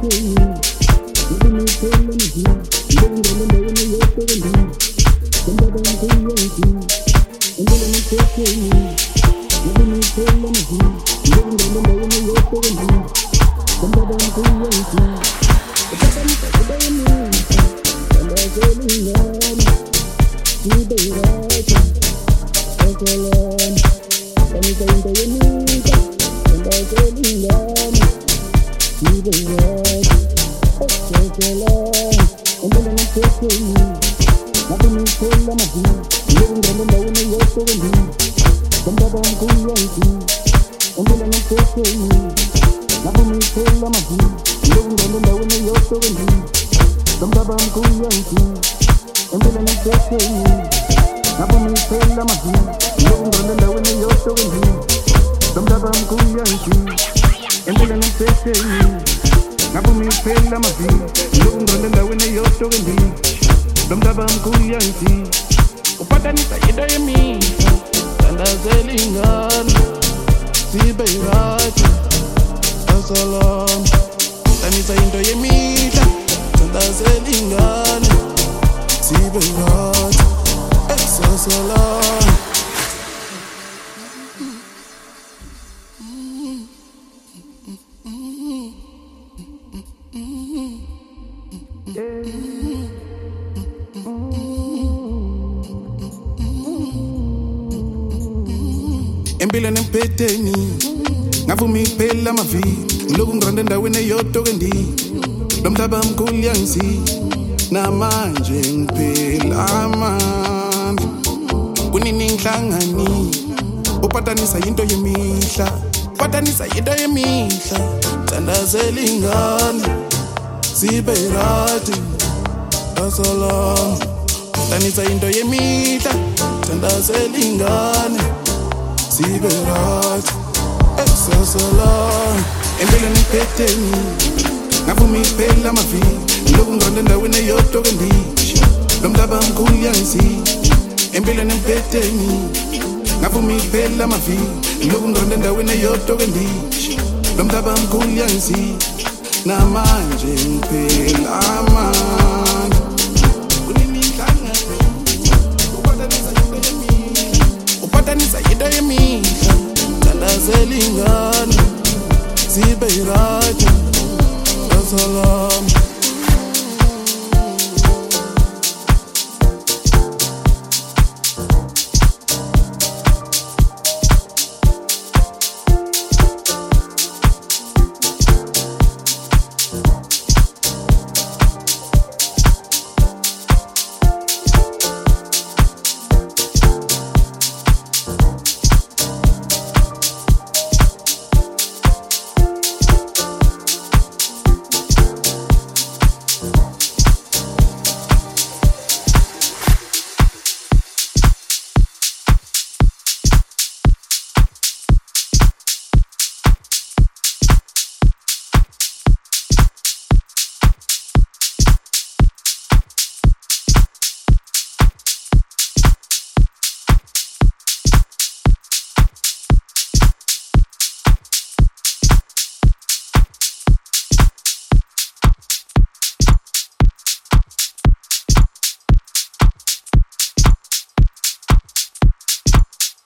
Empilweni empetheni ngavuma iphela amavili ngiloku ngiranda endaweni eyodwa kendi lo mhlaba mkhulu yangisi namanje ngiphela amandla kunini ngihlangani upatanisa into yemihla thandazela ingane sibe right asalama upatanisa into yemihla thandazela ingane sibe right asalama empilweni empetheni ngavuma iphela amavili ngiloku ngiranda endaweni eyodwa kendi lo mhlaba mkhulu yangisi empilweni empetheni ngavuma iphela amavili ngiloku ngiranda endaweni eyodwa kendi lo mhlaba mkhulu yangisi namanje